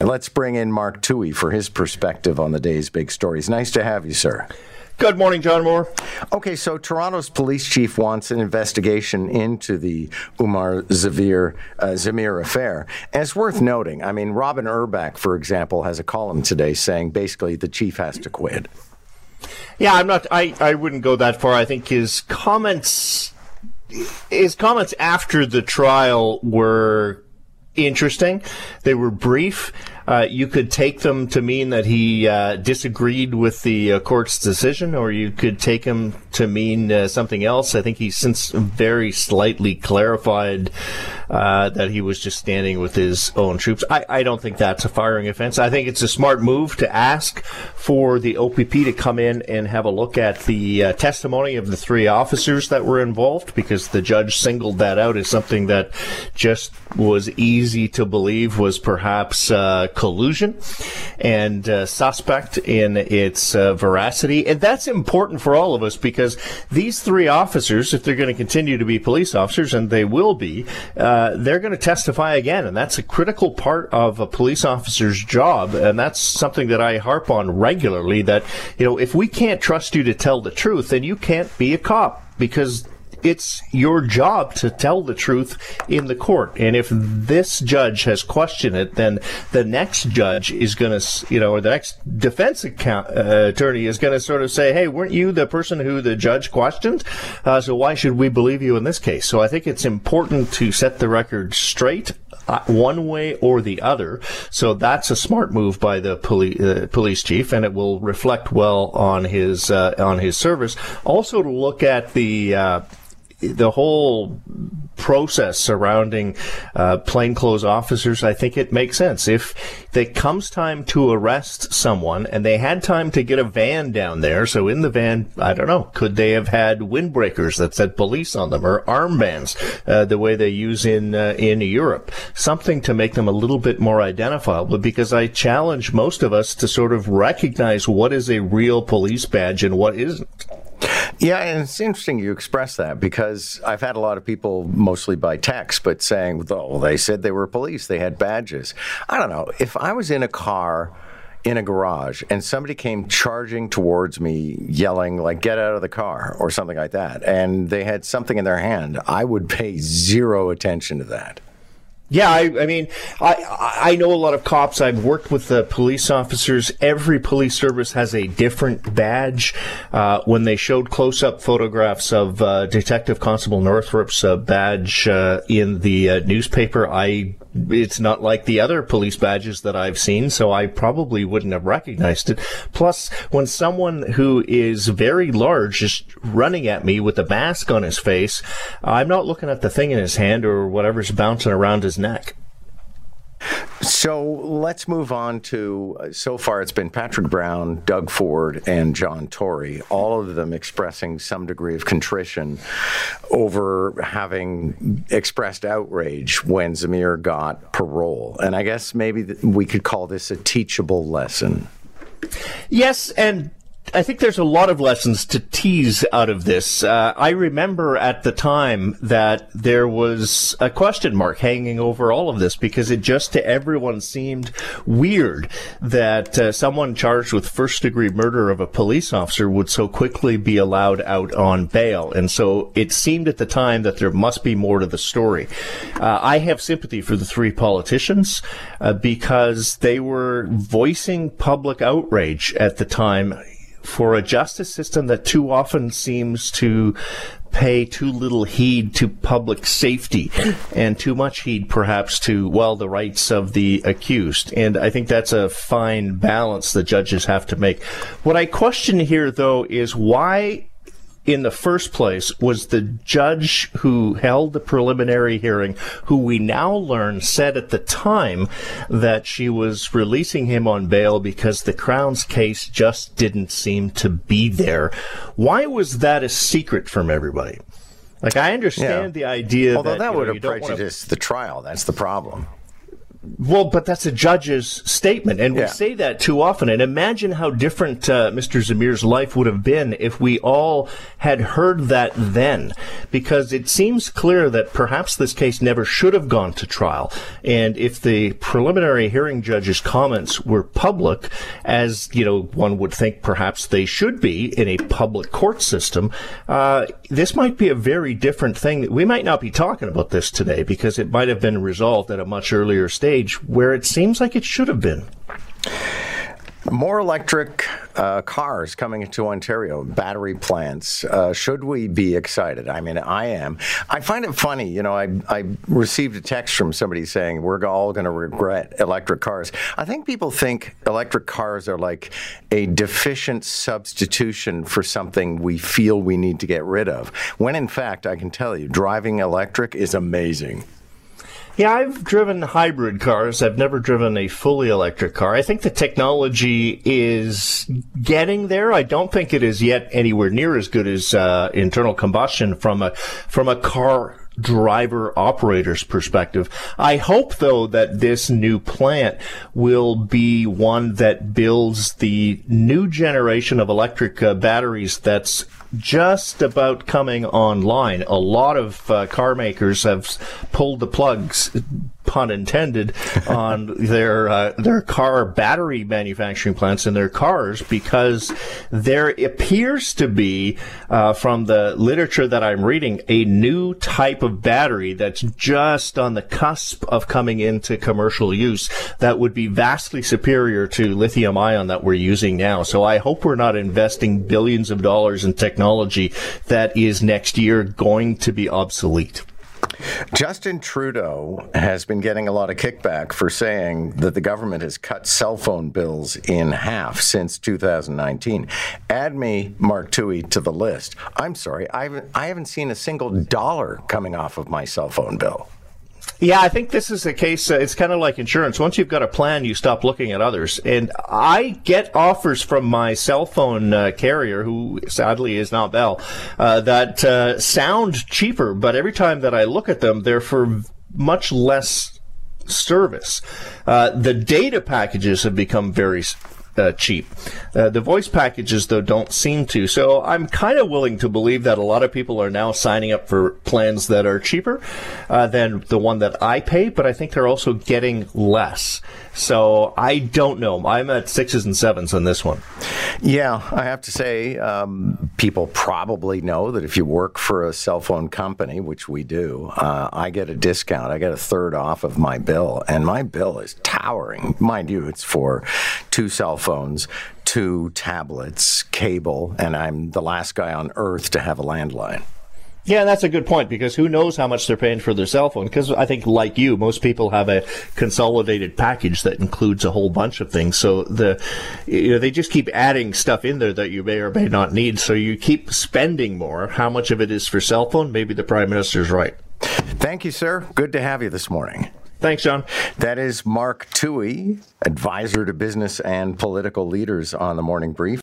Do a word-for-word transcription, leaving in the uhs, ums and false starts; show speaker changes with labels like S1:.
S1: Let's bring in Mark Toohey for his perspective on the day's big stories. Nice to have you, sir.
S2: Good morning, John Moore.
S1: Okay, so Toronto's police chief wants an investigation into the Umar Zamir, uh, Zamir affair. And it's worth noting, I mean, Robin Urbach, for example, has a column today saying basically the chief has to quit.
S2: Yeah, I'm not, I, I wouldn't go that far. I think his comments, his comments after the trial were interesting. They were brief. Uh, you could take them to mean that he uh, disagreed with the uh, court's decision, or you could take him to mean uh, something else. I think he's since very slightly clarified uh, that he was just standing with his own troops. I, I don't think that's a firing offense. I think it's a smart move to ask for the O P P to come in and have a look at the uh, testimony of the three officers that were involved, because the judge singled that out as something that just was easy to believe was perhaps uh, collusion and uh, suspect in its uh, veracity. And that's important for all of us, because these three officers, if they're going to continue to be police officers, and they will be, uh, they're going to testify again. And that's a critical part of a police officer's job. And that's something that I harp on regularly, that, you know, if we can't trust you to tell the truth, then you can't be a cop, because it's your job to tell the truth in the court. And if this judge has questioned it, then the next judge is going to, you know, or the next defense account, uh, attorney is going to sort of say, hey, weren't you the person who the judge questioned? Uh, so why should we believe you in this case? So I think it's important to set the record straight, uh, one way or the other. So that's a smart move by the poli- uh, police chief, and it will reflect well on his, uh, on his service. Also to look at the, uh, the whole process surrounding uh, plainclothes officers. I think it makes sense. If it comes time to arrest someone, and they had time to get a van down there, so in the van, I don't know, could they have had windbreakers that said police on them, or armbands, uh, the way they use in uh, in Europe, something to make them a little bit more identifiable, because I challenge most of us to sort of recognize what is a real police badge and what isn't.
S1: Yeah, and it's interesting you express that, because I've had a lot of people, mostly by text, but saying, oh, they said they were police, they had badges. I don't know. If I was in a car in a garage and somebody came charging towards me yelling, like, get out of the car or something like that, and they had something in their hand, I would pay zero attention to that.
S2: Yeah, I, I mean, I I know a lot of cops. I've worked with the police officers. Every police service has a different badge. Uh, when they showed close-up photographs of uh, Detective Constable Northrup's uh, badge uh, in the uh, newspaper, I it's not like the other police badges that I've seen, so I probably wouldn't have recognized it. Plus, when someone who is very large is running at me with a mask on his face, I'm not looking at the thing in his hand or whatever's bouncing around his neck.
S1: So let's move on to, uh, so far it's been Patrick Brown, Doug Ford, and John Tory, all of them expressing some degree of contrition over having expressed outrage when Zamir got parole. And I guess maybe th- we could call this a teachable lesson.
S2: Yes, and I think there's a lot of lessons to tease out of this. Uh, I remember at the time that there was a question mark hanging over all of this, because it just to everyone seemed weird that uh, someone charged with first-degree murder of a police officer would so quickly be allowed out on bail. And so it seemed at the time that there must be more to the story. Uh, I have sympathy for the three politicians uh, because they were voicing public outrage at the time for a justice system that too often seems to pay too little heed to public safety and too much heed perhaps to, well, the rights of the accused. And I think that's a fine balance that judges have to make. What I question here, though, is why in the first place was the judge who held the preliminary hearing, who we now learn said at the time that she was releasing him on bail because the Crown's case just didn't seem to be there. Why was that a secret from everybody? Like, I understand yeah. the idea
S1: Although
S2: that,
S1: that
S2: you
S1: would
S2: know,
S1: have
S2: you don't
S1: prejudiced
S2: wanna...
S1: the trial. That's the problem.
S2: Well, but that's a judge's statement, and we
S1: Yeah.
S2: say that too often. And imagine how different uh, Mister Zamir's life would have been if we all had heard that then, because it seems clear that perhaps this case never should have gone to trial. And if the preliminary hearing judge's comments were public, as, you know, one would think perhaps they should be in a public court system, uh, this might be a very different thing. We might not be talking about this today because it might have been resolved at a much earlier stage where it seems like it should have been.
S1: More electric uh, cars coming into Ontario, battery plants. Uh, should we be excited? I mean, I am. I find it funny. You know, I, I received a text from somebody saying we're all going to regret electric cars. I think people think electric cars are like a deficient substitution for something we feel we need to get rid of, when in fact, I can tell you, driving electric is amazing.
S2: Yeah, I've driven hybrid cars. I've never driven a fully electric car. I think the technology is getting there. I don't think it is yet anywhere near as good as uh, internal combustion from a from a car driver operator's perspective. I hope, though, that this new plant will be one that builds the new generation of electric uh, batteries that's just about coming online. A lot of uh, car makers have pulled the plugs, pun intended, on their uh, their car battery manufacturing plants in their cars because there appears to be, uh, from the literature that I'm reading, a new type of battery that's just on the cusp of coming into commercial use that would be vastly superior to lithium ion that we're using now. So I hope we're not investing billions of dollars in technology that is next year going to be obsolete.
S1: Justin Trudeau has been getting a lot of kickback for saying that the government has cut cell phone bills in half since two thousand nineteen. Add me, Mark Toohey, to the list. I'm sorry, I haven't, I haven't seen a single dollar coming off of my cell phone bill.
S2: Yeah, I think this is a case, uh, it's kind of like insurance. Once you've got a plan, you stop looking at others. And I get offers from my cell phone uh, carrier, who sadly is not Bell, uh, that uh, sound cheaper, but every time that I look at them, they're for much less service. Uh, the data packages have become very Uh, cheap. Uh, the voice packages, though, don't seem to. So I'm kind of willing to believe that a lot of people are now signing up for plans that are cheaper uh, than the one that I pay, but I think they're also getting less. So I don't know. I'm at sixes and sevens on this one.
S1: Yeah, I have to say, um, people probably know that if you work for a cell phone company, which we do, uh, I get a discount. I get a third off of my bill, and my bill is towering. Mind you, it's for two cell phones, two tablets, cable, and I'm the last guy on earth to have a landline.
S2: Yeah, and that's a good point, because who knows how much they're paying for their cell phone? Because I think, like you, most people have a consolidated package that includes a whole bunch of things. So the, you know, they just keep adding stuff in there that you may or may not need. So you keep spending more. How much of it is for cell phone? Maybe the Prime Minister's right.
S1: Thank you, sir. Good to have you this morning.
S2: Thanks, John.
S1: That is Mark Toohey, advisor to business and political leaders on the Morning Brief.